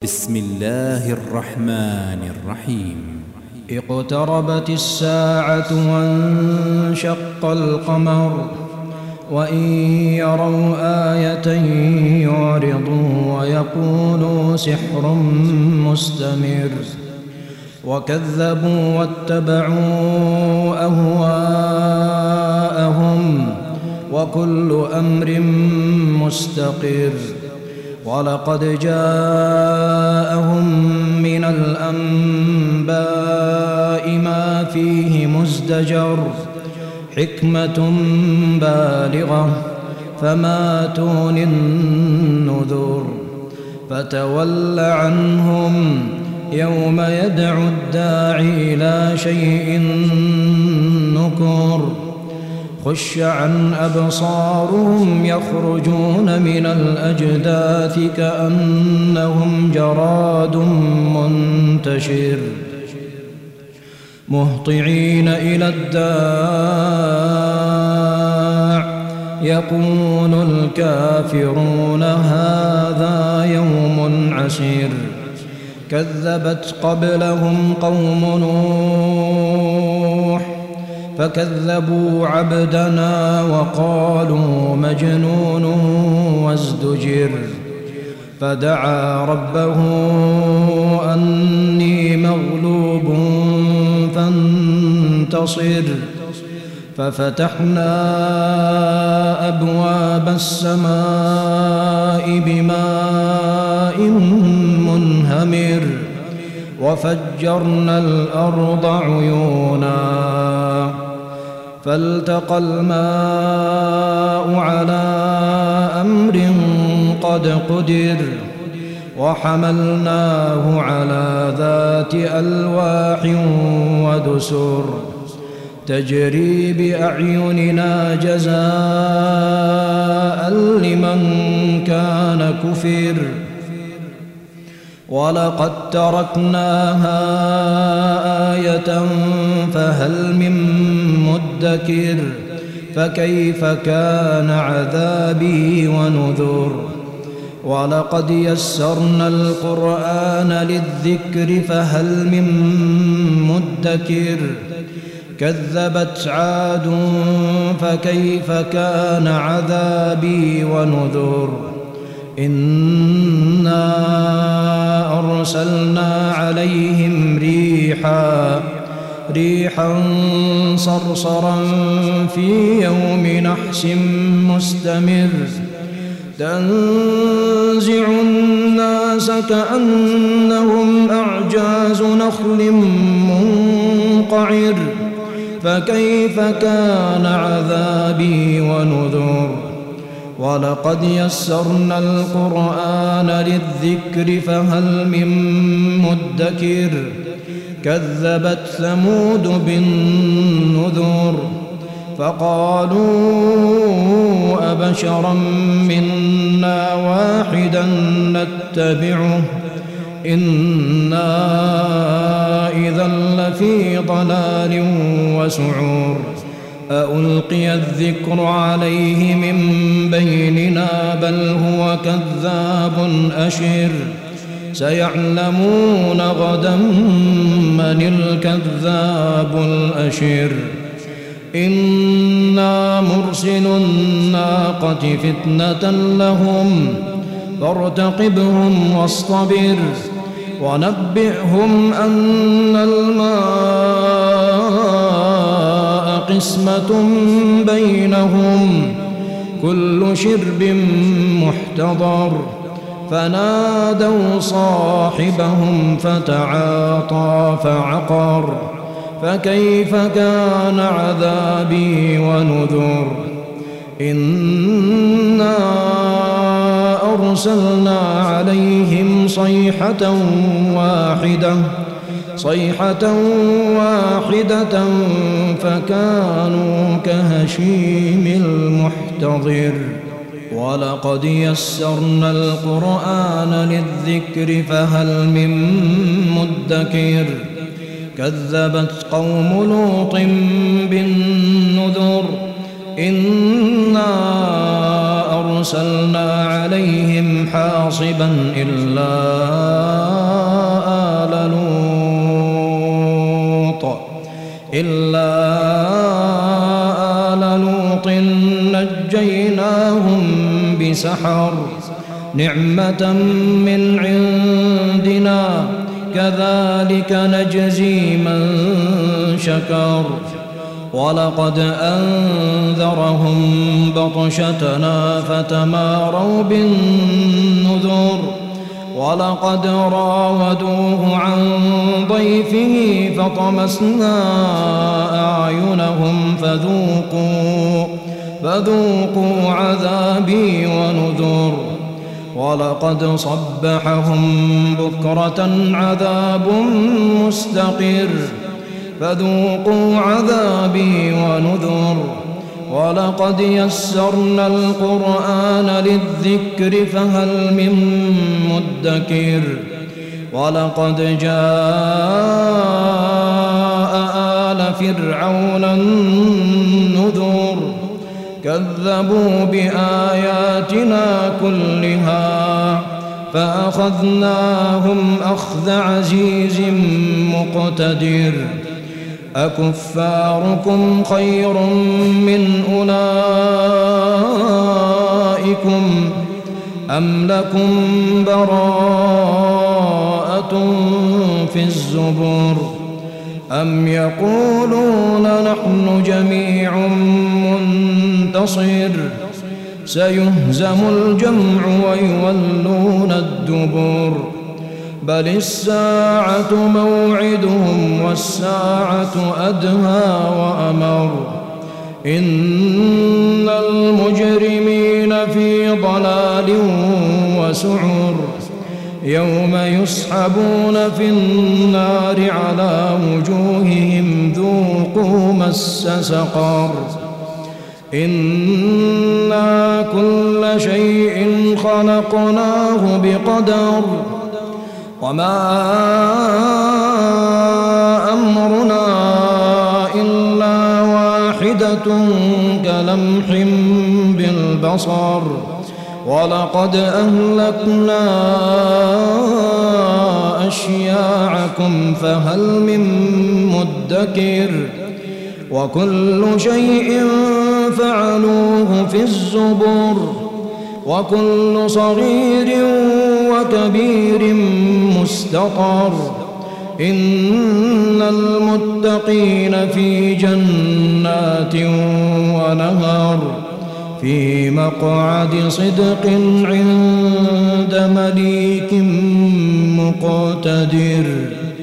بسم الله الرحمن الرحيم. اقتربت الساعة وانشق القمر وإن يروا آية يعرضوا ويقولوا سحر مستمر وكذبوا واتبعوا أهواءهم وكل أمر مستقر. ولقد جاءهم من الأنباء ما فيه مزدجر حكمة بالغة فما تغني النذر. فتول عنهم يوم يدعو الداعي إلى شيء نكر. خش عن أبصارهم يخرجون من الأجداث كأنهم جراد منتشر مهطعين إلى الداع يقول الكافرون هذا يوم عسير. كذبت قبلهم قوم نوح فكذبوا عبدنا وقالوا مجنون وازدجر. فدعا ربه أني مغلوب فانتصر. ففتحنا أبواب السماء بماء منهمر وفجرنا الأرض عيونا فالتقى الماء على أمر قد قدر وحملناه على ذات ألواح ودسر تجري بأعيننا جزاء لمن كان كفر. ولقد تركناها آية فهل من مدكر. فكيف كان عذابي ونذر. ولقد يسرنا القرآن للذكر فهل من مدكر. كذبت عاد فكيف كان عذابي ونذر. إنا أرسلنا عليهم ريحا صرصرا في يوم نحس مستمر تنزع الناس كأنهم أعجاز نخل منقعر. فكيف كان عذابي ونذر. ولقد يسرنا القرآن للذكر فهل من مدكر. كذبت ثمود بالنذر فقالوا أبشرا منا واحدا نتبعه إنا إذا لفي ضلال وسعور. أألقي الذكر عليه من بيننا بل هو كذاب أشر. سيعلمون غدا من الكذاب الأشر. إنا مرسل الناقة فتنة لهم فارتقبهم واصطبر. ونبئهم أن الماء قسمة بينهم كل شرب محتضر. فنادوا صاحبهم فتعاطى فعقر. فكيف كان عذابي ونذر. إنا أرسلنا عليهم صيحة واحدة فكانوا كهشيم المحتضر. ولقد يسرنا القرآن للذكر فهل من مدكر. كذبت قوم لوط بالنذر إنا أرسلنا عليهم حاصبا إلا إلا آل لوط نجيناهم بسحر نعمة من عندنا كذلك نجزي من شكر ولقد أنذرهم بطشتنا فتماروا بالنذر ولقد راودوه عن ضيفه فطمسنا أعينهم فذوقوا عذابي ونذر ولقد صبحهم بكرة عذاب مستقر فذوقوا عذابي ونذر ولقد يسرنا القرآن للذكر فهل من مدكر ولقد جاء آل فرعون النذر كذبوا بآياتنا كلها فأخذناهم أخذ عزيز مقتدر أكفاركم خير من أولئكم أم لكم براءة في الزبر أم يقولون نحن جميع منتصر سيهزم الجمع ويولون الدبر بل الساعة موعدهم والساعة أدهى وأمر إن المجرمين في ضلال وسعر يوم يسحبون في النار على وجوههم ذوقوا مس سقر إنا كل شيء خلقناه بقدر وما أمرنا إلا واحدة كلمح بالبصر ولقد أهلكنا أشياعكم فهل من مدكر وكل شيء فعلوه في الزبر وكل صغير وكبير مستطر إن المتقين في جنات ونهر في مقعد صدق عند مليك مقتدر.